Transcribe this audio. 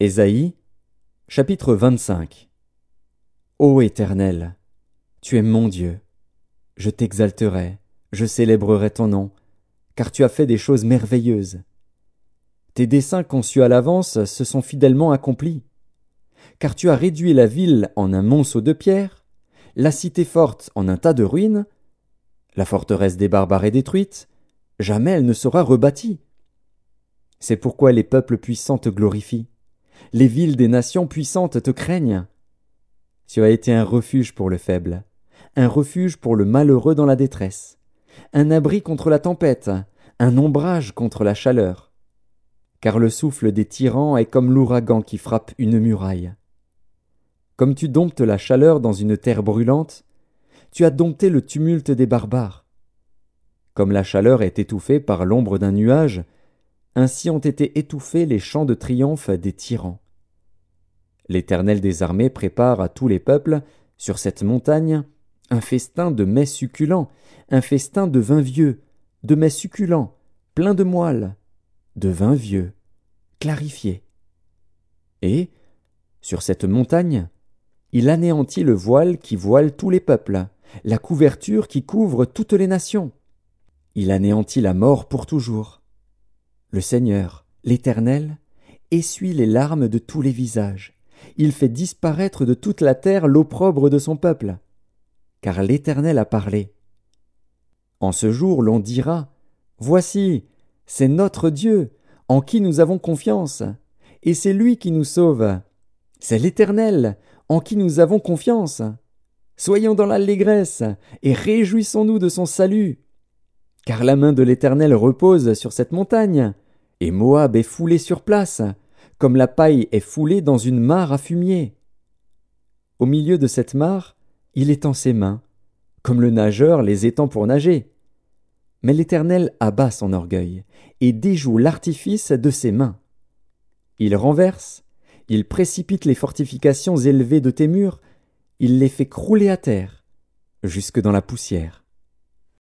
Ésaïe, chapitre 25. Ô Éternel, tu es mon Dieu. Je t'exalterai, je célébrerai ton nom, car tu as fait des choses merveilleuses. Tes desseins conçus à l'avance se sont fidèlement accomplis. Car tu as réduit la ville en un monceau de pierre, la cité forte en un tas de ruines. La forteresse des barbares est détruite, jamais elle ne sera rebâtie. C'est pourquoi les peuples puissants te glorifient. Les villes des nations puissantes te craignent. Tu as été un refuge pour le faible, un refuge pour le malheureux dans la détresse, un abri contre la tempête, un ombrage contre la chaleur. Car le souffle des tyrans est comme l'ouragan qui frappe une muraille. Comme tu domptes la chaleur dans une terre brûlante, tu as dompté le tumulte des barbares. Comme la chaleur est étouffée par l'ombre d'un nuage, ainsi ont été étouffés les chants de triomphe des tyrans. L'Éternel des armées prépare à tous les peuples, sur cette montagne, un festin de mets succulents, un festin de vin vieux, de mets succulents, pleins de moelle, de vin vieux, clarifié. Et, sur cette montagne, il anéantit le voile qui voile tous les peuples, la couverture qui couvre toutes les nations. Il anéantit la mort pour toujours. Le Seigneur, l'Éternel, essuie les larmes de tous les visages. Il fait disparaître de toute la terre l'opprobre de son peuple. Car l'Éternel a parlé. En ce jour, l'on dira, Voici, c'est notre Dieu, en qui nous avons confiance, et c'est lui qui nous sauve. C'est l'Éternel, en qui nous avons confiance. Soyons dans l'allégresse, et réjouissons-nous de son salut. Car la main de l'Éternel repose sur cette montagne, et Moab est foulé sur place, comme la paille est foulée dans une mare à fumier. Au milieu de cette mare, il étend ses mains, comme le nageur les étend pour nager. Mais l'Éternel abat son orgueil, et déjoue l'artifice de ses mains. Il renverse, il précipite les fortifications élevées de tes murs, il les fait crouler à terre, jusque dans la poussière.